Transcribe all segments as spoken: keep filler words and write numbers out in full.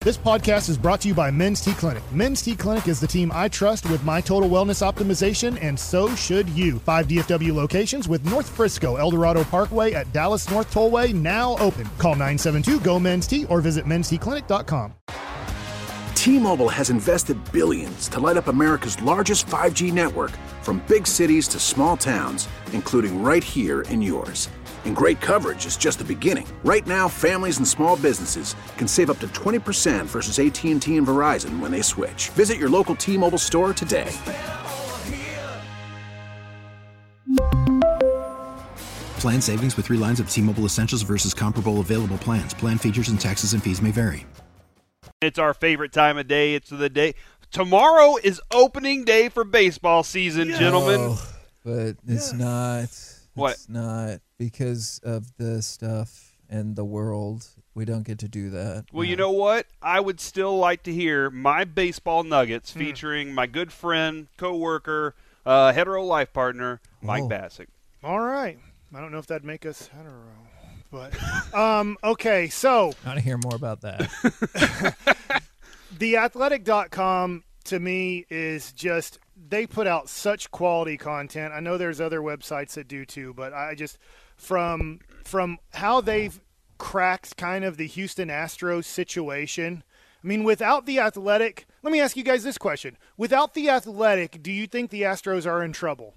This podcast is brought to you by Men's T Clinic. Men's T Clinic is the team I trust with my total wellness optimization, and so should you. Five D F W locations with North Frisco, El Dorado Parkway at Dallas North Tollway now open. Call nine seven two, G O, MEN's T or visit mens t clinic dot com. T-Mobile has invested billions to light up America's largest five G network, from big cities to small towns, including right here in yours. And great coverage is just the beginning. Right now, families and small businesses can save up to twenty percent versus A T and T and Verizon when they switch. Visit your local T-Mobile store today. Plan savings with three lines of T-Mobile Essentials versus comparable available plans. Plan features and taxes and fees may vary. It's our favorite time of day. It's the day. Tomorrow is opening day for baseball season, yeah. gentlemen. Oh, but it's yeah. not. What? It's not because of the stuff and the world. We don't get to do that. Well, no. you know what? I would still like to hear my baseball nuggets hmm. featuring my good friend, co-worker, uh, hetero life partner, Mike oh. Bassick. All right. I don't know if that'd make us hetero, but um, okay. So I want to hear more about that. the athletic dot com to me is just. They put out such quality content. I know there's other websites that do too, but I just from from how they've cracked kind of the Houston Astros situation. I mean, without the Athletic, let me ask you guys this question. Without the Athletic, do you think the Astros are in trouble?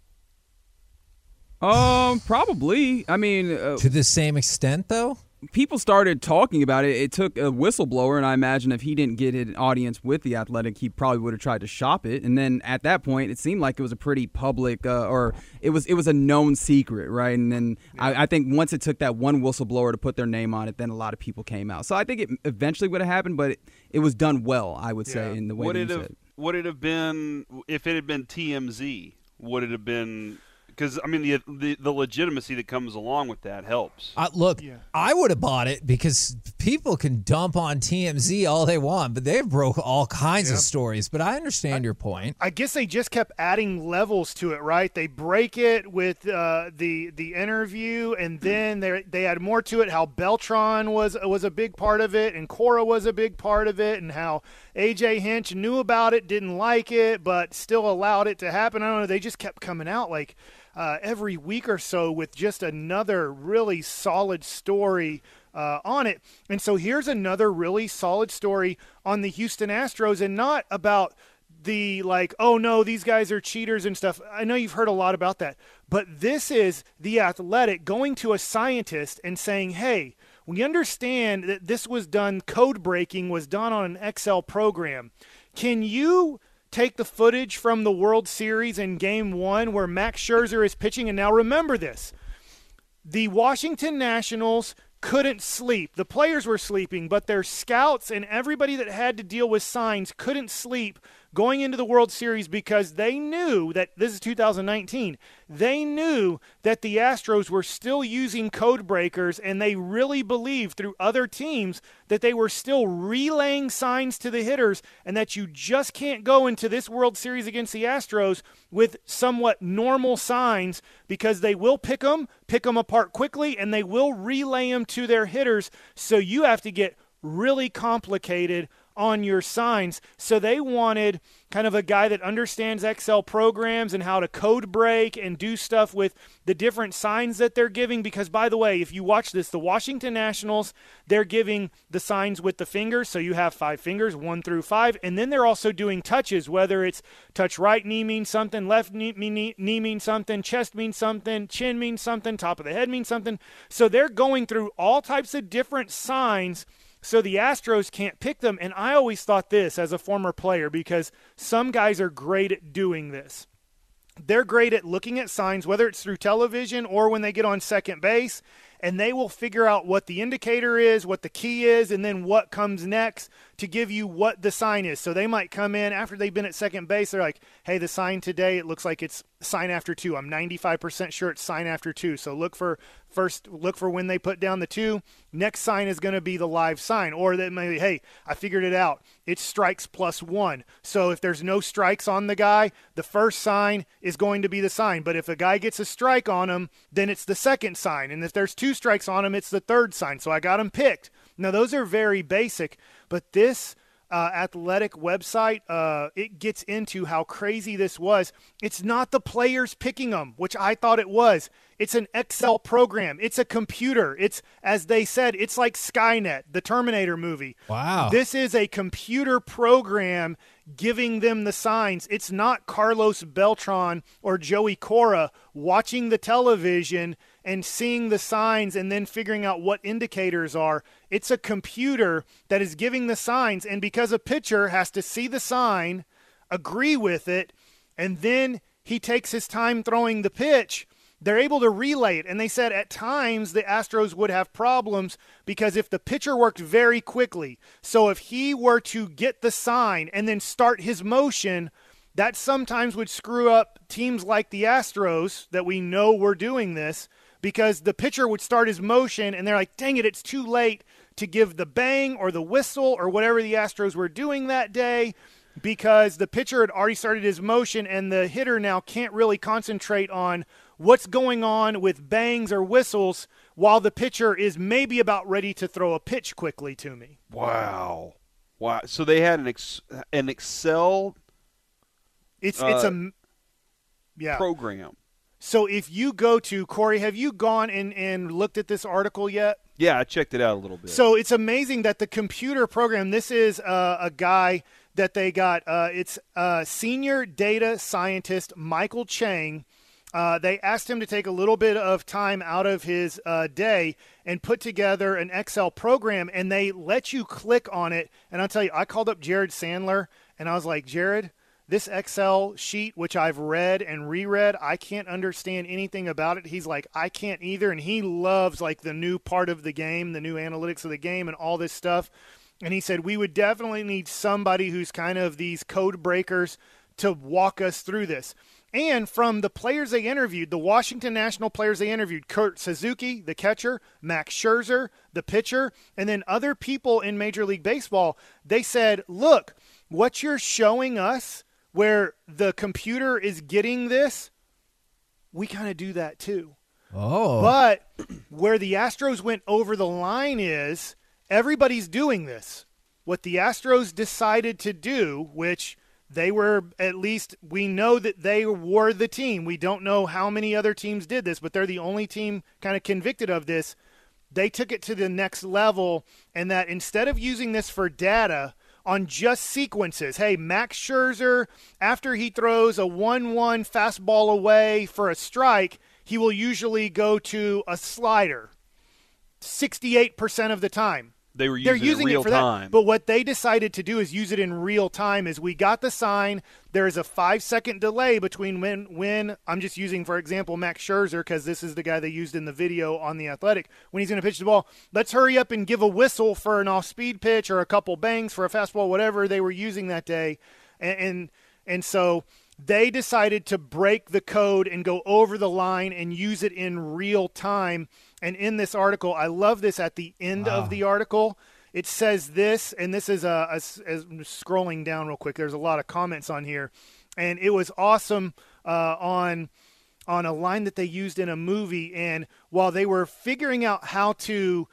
Um, probably. I mean, uh, to the same extent, though? People started talking about it. It took a whistleblower, and I imagine if he didn't get an audience with the Athletic, he probably would have tried to shop it. And then at that point, it seemed like it was a pretty public, uh, or it was it was a known secret, right? And then yeah. I, I think once it took that one whistleblower to put their name on it, then a lot of people came out. So I think it eventually would have happened, but it, it was done well, I would say, yeah. in the way would that it you have, said. Would it have been, if it had been T M Z, would it have been... Because, I mean, the, the the legitimacy that comes along with that helps. Uh, look, yeah. I would have bought it because people can dump on T M Z all they want, but they've broke all kinds yep. of stories. But I understand I, your point. I guess they just kept adding levels to it, right? They break it with uh, the the interview, and then they they add more to it. How Beltran was was a big part of it, and Cora was a big part of it, and how A J Hinch knew about it, didn't like it, but still allowed it to happen. I don't know. They just kept coming out like. Uh, every week or so with just another really solid story uh, on it. And so here's another really solid story on the Houston Astros, and not about the like, oh no, these guys are cheaters and stuff. I know you've heard a lot about that, but this is the Athletic going to a scientist and saying, hey, we understand that this was done, code breaking was done on an Excel program. Can you take the footage from the World Series in Game One where Max Scherzer is pitching? And now remember this. The Washington Nationals couldn't sleep. The players were sleeping, but their scouts and everybody that had to deal with signs couldn't sleep going into the World Series because they knew that, this is two thousand nineteen, they knew that the Astros were still using code breakers, and they really believed through other teams that they were still relaying signs to the hitters, and that you just can't go into this World Series against the Astros with somewhat normal signs, because they will pick them, pick them apart quickly, and they will relay them to their hitters. So you have to get really complicated on your signs. So they wanted kind of a guy that understands Excel programs and how to code break and do stuff with the different signs that they're giving. Because, by the way, if you watch this, the Washington Nationals, they're giving the signs with the fingers. So you have five fingers, one through five. And then they're also doing touches, whether it's touch right knee means something, left knee, knee, knee means something, chest means something, chin means something, top of the head means something. So they're going through all types of different signs so the Astros can't pick them. And I always thought this as a former player, because some guys are great at doing this. They're great at looking at signs, whether it's through television or when they get on second base, and they will figure out what the indicator is, what the key is, and then what comes next to give you what the sign is. So they might come in after they've been at second base. They're like, hey, the sign today, it looks like it's sign after two. I'm ninety-five percent sure it's sign after two. So look for first, look for when they put down the two. Next sign is going to be the live sign. Or that maybe, hey, I figured it out. It's strikes plus one. So if there's no strikes on the guy, the first sign is going to be the sign. But if a guy gets a strike on him, then it's the second sign. And if there's two strikes on him, it's the third sign. So I got him picked. Now, those are very basic, but this uh, athletic website, uh, it gets into how crazy this was. It's not the players picking them, which I thought it was. It's an Excel program. It's a computer. It's, as they said, it's like Skynet, the Terminator movie. Wow. This is a computer program giving them the signs. It's not Carlos Beltran or Joey Cora watching the television and seeing the signs and then figuring out what indicators are. It's a computer that is giving the signs, and because a pitcher has to see the sign, agree with it, and then he takes his time throwing the pitch, they're able to relay it. And they said at times the Astros would have problems because if the pitcher worked very quickly, so if he were to get the sign and then start his motion, that sometimes would screw up teams like the Astros that we know were doing this, because the pitcher would start his motion and they're like, dang it, it's too late to give the bang or the whistle or whatever the Astros were doing that day, because the pitcher had already started his motion and the hitter now can't really concentrate on what's going on with bangs or whistles while the pitcher is maybe about ready to throw a pitch quickly to me. Wow. Wow. So they had an ex- an Excel It's uh, it's a yeah. program. So if you go to, Corey, have you gone and, and looked at this article yet? Yeah, I checked it out a little bit. So it's amazing that the computer program, this is uh, a guy that they got, uh, it's uh, senior data scientist Michael Chang. Uh, they asked him to take a little bit of time out of his uh, day and put together an Excel program, and they let you click on it. And I'll tell you, I called up Jared Sandler, and I was like, Jared, this Excel sheet, which I've read and reread, I can't understand anything about it. He's like, I can't either. And he loves like the new part of the game, the new analytics of the game and all this stuff. And he said, we would definitely need somebody who's kind of these code breakers to walk us through this. And from the players they interviewed, the Washington National players they interviewed, Kurt Suzuki, the catcher, Max Scherzer, the pitcher, and then other people in Major League Baseball, they said, look, what you're showing us where the computer is getting this, we kind of do that too. Oh. But where the Astros went over the line is everybody's doing this. What the Astros decided to do, which they were, at least we know that they were the team. We don't know how many other teams did this, but they're the only team kind of convicted of this. They took it to the next level, and that instead of using this for data on just sequences, hey, Max Scherzer, after he throws a one one fastball away for a strike, he will usually go to a slider sixty-eight percent of the time. They were using, They're using it, real it for time. that. But what they decided to do is use it in real time. Is we got the sign. There is a five-second delay between when, when I'm just using, for example, Max Scherzer, because this is the guy they used in the video on The Athletic. When he's going to pitch the ball, let's hurry up and give a whistle for an off-speed pitch or a couple bangs for a fastball, whatever they were using that day. And and, and so they decided to break the code and go over the line and use it in real time. And in this article, I love this at the end wow. of the article. It says this, and this is a, a, a scrolling down real quick. There's a lot of comments on here, and it was awesome uh, on on a line that they used in a movie. And while they were figuring out how to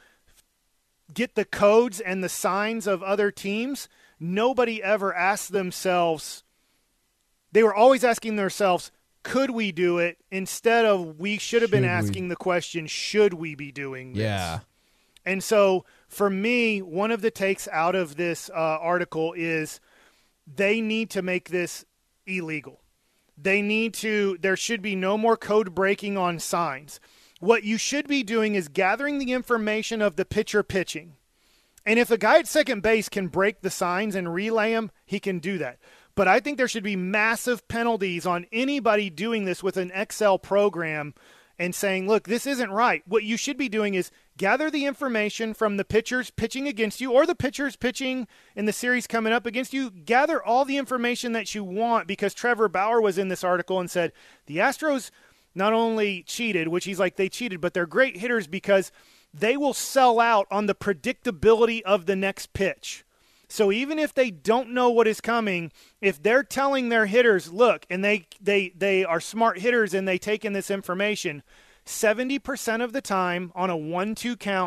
get the codes and the signs of other teams, nobody ever asked themselves. They were always asking themselves, could we do it, instead of we should have been asking the question, should we be doing this? Yeah. And so for me, one of the takes out of this uh, article is they need to make this illegal. They need to, there should be no more code breaking on signs. What you should be doing is gathering the information of the pitcher pitching. And if a guy at second base can break the signs and relay them, he can do that. But I think there should be massive penalties on anybody doing this with an Excel program and saying, look, this isn't right. What you should be doing is gather the information from the pitchers pitching against you or the pitchers pitching in the series coming up against you. Gather all the information that you want, because Trevor Bauer was in this article and said the Astros not only cheated, which he's like they cheated, but they're great hitters because they will sell out on the predictability of the next pitch. So even if they don't know what is coming, if they're telling their hitters, look, and they they they are smart hitters and they take in this information, seventy percent of the time on a one two count,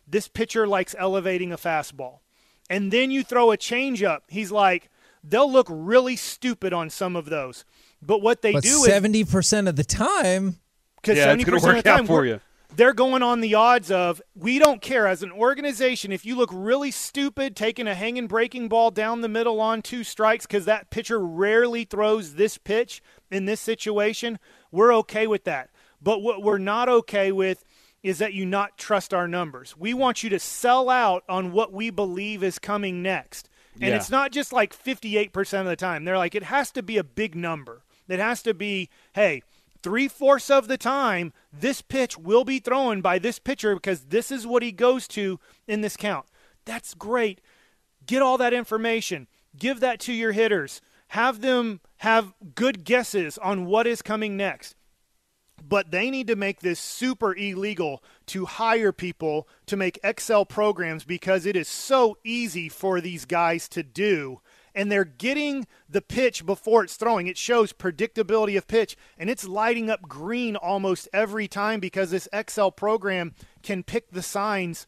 this pitcher likes elevating a fastball. And then you throw a changeup. He's like, they'll look really stupid on some of those. But what they but do seventy percent of the time, because yeah, seventy it's percent gonna of the work time out for you. They're going on the odds of, we don't care. As an organization, if you look really stupid taking a hanging breaking ball down the middle on two strikes because that pitcher rarely throws this pitch in this situation, we're okay with that. But what we're not okay with is that you not trust our numbers. We want you to sell out on what we believe is coming next. And yeah. it's not just like fifty-eight percent of the time. They're like, it has to be a big number. It has to be, hey, three-fourths of the time, this pitch will be thrown by this pitcher because this is what he goes to in this count. That's great. Get all that information. Give that to your hitters. Have them have good guesses on what is coming next. But they need to make this super illegal to hire people to make Excel programs because it is so easy for these guys to do. And they're getting the pitch before it's throwing. It shows predictability of pitch, and it's lighting up green almost every time because this Excel program can pick the signs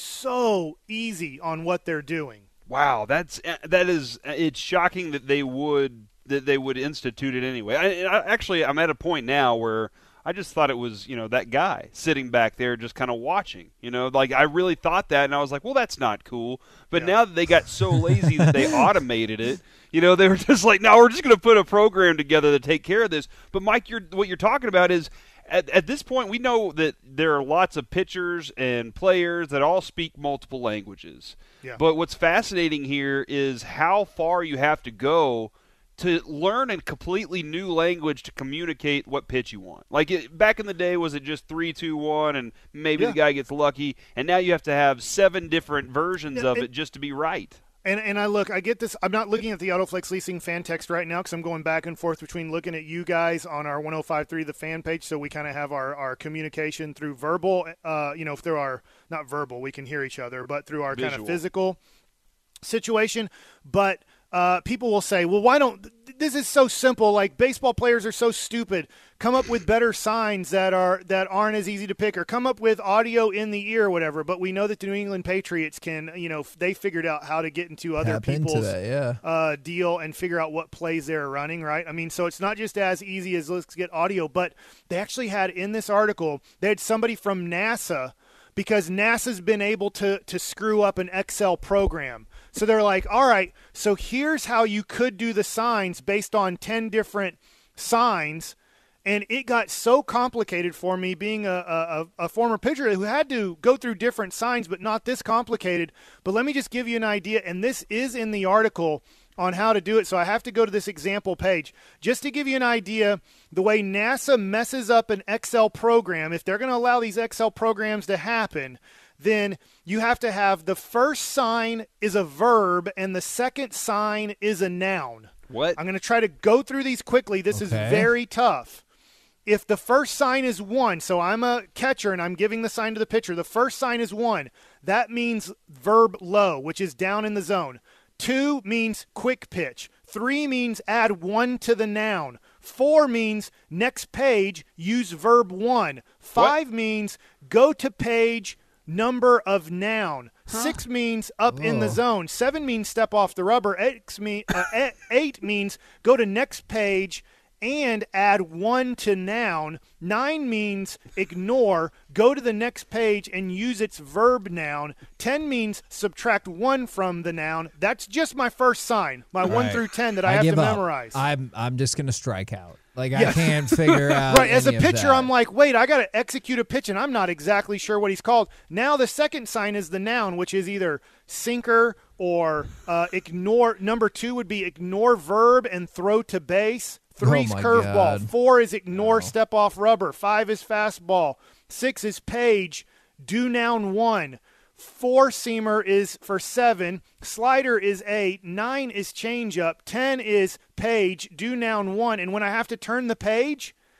so easy on what they're doing. Wow, that's that is it's shocking that they would that they would institute it anyway. I, I, actually, I'm at a point now where I just thought it was, you know, that guy sitting back there just kind of watching. You know, like I really thought that, and I was like, well, that's not cool. But yeah. now that they got so lazy that they automated it, you know, they were just like, no, we're just going to put a program together to take care of this. But, Mike, you're, what you're talking about is at, at this point we know that there are lots of pitchers and players that all speak multiple languages. Yeah. But what's fascinating here is how far you have to go to learn a completely new language to communicate what pitch you want. Like it, back in the day, was it just three, two, one, and maybe yeah. the guy gets lucky, and now you have to have seven different versions yeah, of it, it just to be right. And and I look, I get this. I'm not looking at the AutoFlex Leasing fan text right now because I'm going back and forth between looking at you guys on our one oh five point three The Fan page, so we kind of have our, our communication through verbal, uh, you know, through our, not verbal, we can hear each other, but through our Visual. kind of physical situation. But Uh, people will say, well, why don't – this is so simple. Like, baseball players are so stupid. Come up with better signs that, are, that aren't as easy to pick, or come up with audio in the ear or whatever. But we know that the New England Patriots can – you know, they figured out how to get into other Tap people's into that, yeah. uh, deal and figure out what plays they're running, right? I mean, so it's not just as easy as let's get audio. But they actually had in this article, they had somebody from NASA, because NASA's been able to to screw up an Excel program. So they're like, all right, so here's how you could do the signs based on ten different signs. And it got so complicated for me being a, a, a former pitcher who had to go through different signs, but not this complicated. But let me just give you an idea, and this is in the article on how to do it. So I have to go to this example page. Just to give you an idea, the way NASA messes up an Excel program, if they're going to allow these Excel programs to happen, then you have to have the first sign is a verb and the second sign is a noun. What? I'm going to try to go through these quickly. This Okay. is very tough. If the first sign is one, so I'm a catcher and I'm giving the sign to the pitcher, the first sign is one. That means verb low, which is down in the zone. Two means quick pitch. Three means add one to the noun. Four means next page, use verb one. Five what? means go to page, number of noun. Huh? Six means up Whoa. in the zone. Seven means step off the rubber. Eight, mean, uh, eight means go to next page and add one to noun. Nine means ignore, go to the next page and use its verb noun. Ten means subtract one from the noun. That's just my first sign, my right. one through ten that I, I have give to up. memorize. I'm I'm just gonna strike out. Like yeah. I can't figure out. Right, as a any of pitcher, that. I'm like, wait, I got to execute a pitch, and I'm not exactly sure what he's called. Now the second sign is the noun, which is either sinker or uh, ignore. Number two would be ignore verb and throw to base. Three's oh curveball. Four is ignore, no. step off rubber. Five is fastball. Six is page, do noun one. Four seamer is for seven. Slider is eight. Nine is changeup. Ten is page, do noun one. And when I have to turn the page,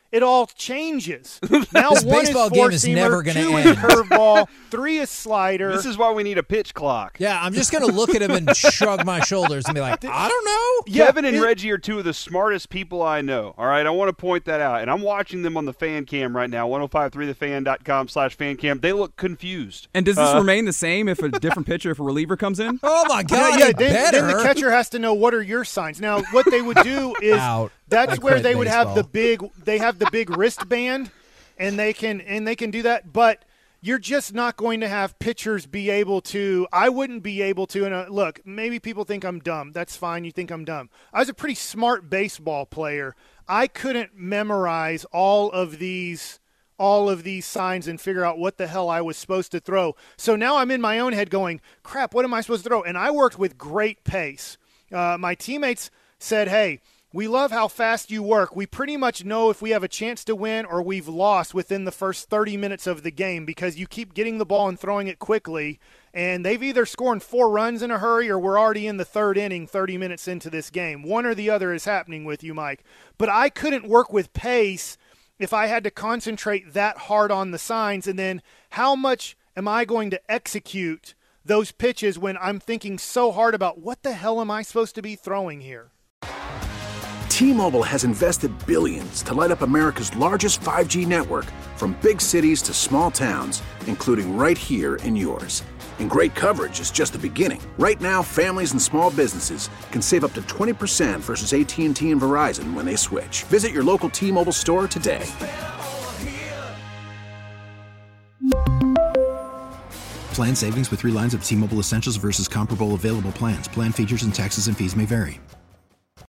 it all changes. Now This one is baseball game is four-seamer, never gonna two end. is curveball, three is slider. This is why we need a pitch clock. Yeah, I'm just going to look at him and shrug my shoulders and be like, I don't know. Yeah, Kevin and it- Reggie are two of the smartest people I know. All right, I want to point that out. And I'm watching them on the fan cam right now, ten fifty-three the fan dot com slash fan cam. They look confused. And does this Uh, remain the same if a different pitcher, if a reliever comes in? Oh, my Yeah, God, yeah. it Then, better. then the catcher has to know what are your signs. Now, what they would do is Out. that's I where quit they would have the baseball. big. They have the big wristband, and they can and they can do that. But you're just not going to have pitchers be able to. I wouldn't be able to. And uh, look, maybe people think I'm dumb. That's fine. You think I'm dumb. I was a pretty smart baseball player. I couldn't memorize all of these. all of these signs and figure out what the hell I was supposed to throw. So now I'm in my own head going, crap, what am I supposed to throw? And I worked with great pace. Uh, my teammates said, hey, we love how fast you work. We pretty much know if we have a chance to win or we've lost within the first thirty minutes of the game because you keep getting the ball and throwing it quickly. And they've either scored four runs in a hurry or we're already in the third inning thirty minutes into this game. One or the other is happening with you, Mike. But I couldn't work with pace if I had to concentrate that hard on the signs. And then how much am I going to execute those pitches when I'm thinking so hard about what the hell am I supposed to be throwing here? T-Mobile has invested billions to light up America's largest five G network, from big cities to small towns, including right here in yours. And great coverage is just the beginning. Right now, families and small businesses can save up to twenty percent versus A T and T and Verizon when they switch. Visit your local T-Mobile store today. Plan savings with three lines of T-Mobile Essentials versus comparable available plans. Plan features and taxes and fees may vary.